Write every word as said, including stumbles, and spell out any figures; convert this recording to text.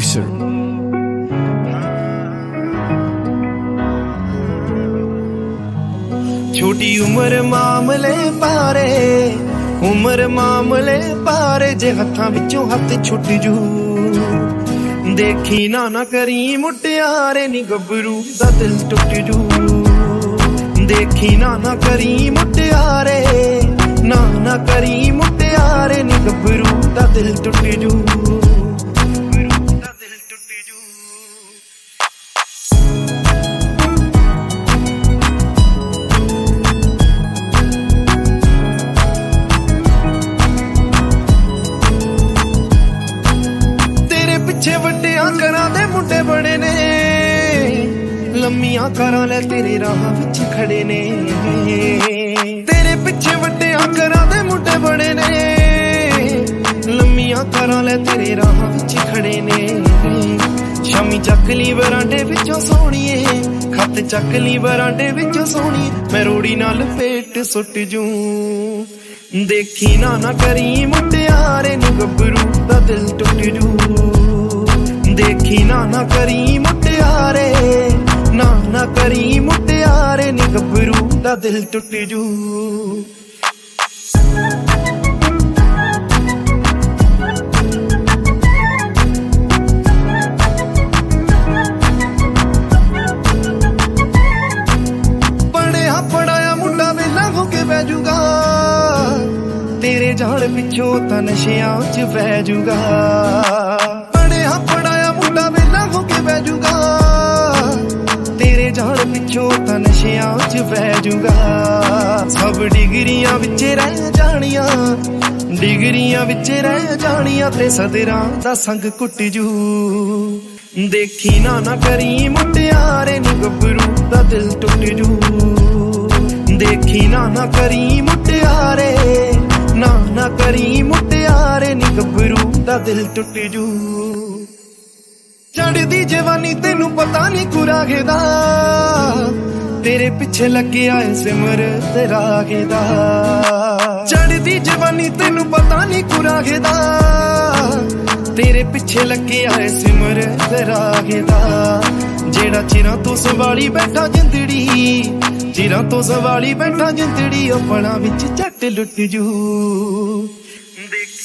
producer. छोटी उम्र मामले पारे, उम्र मामले पारे, जे हत्थां विचों हत्थ छुट जू। देखी ना ना करी मुटियारे नी गबरू दा दिल टुट जू। देखी ना ना करी मुटियारे, ना ना करी मुटियारे नी गबरू दा दिल टुट जू। पिछे वड्डियां करां दे मुंडे बड़े ने, लम्मियां करां ले तेरे राह विच खड़े ने। तेरे पिछे वड्डियां करां दे मुंडे बड़े ने, लम्मियां करां ले तेरे राह विच खड़े ने। शामी चक ली बरांडे विचों सोहणीए, खत चक ली बरांडे विचों सोहणी, मैं रोड़ी नाल पेट सुट जूं। देखी ना ना करी मुटियारे नी गबरू दा दिल टुट जू। देखी ना ना करी मुटियारे, ना ना करी मुटियारे नी गबरू दा दिल टुट जू। पढ़िया पढ़ाया मुंडा वेला हो के बह जूगा, तेरे जाल पिछों तां नशियां च पै जूगा। पढ़िया पढ़ाया मुंडा वेला हो के बह जूगा, तेरे जाल पिछों तां नशियां च पै जूगा। सब डिगरियां विच रह जानियां, डिगरियां विच रह जानियां, ते सदरां दा संग कुट जू। देखी ना ना करी मुटियारे नी गबरू दा दिल टुट जू। देखी ना ना करी मुटियारे, ना ना करी मुटियारे नी गबरू दा दिल टुट जू। चढ़दी जवानी तेनू पता नी कुरागे दा, तेरे पिछे लगे आए सिमर ते रागे दा। चढ़दी जवानी तेनू पता नी कुरागे दा, तेरे पिछे लगे आए सिमर ते रागे दा। जेड़ा चिरां तो संभाली बैठा जिंदड़ी, चिरां तो संभाली बैठा जिंदड़ी, अपना विच झट लुट जू।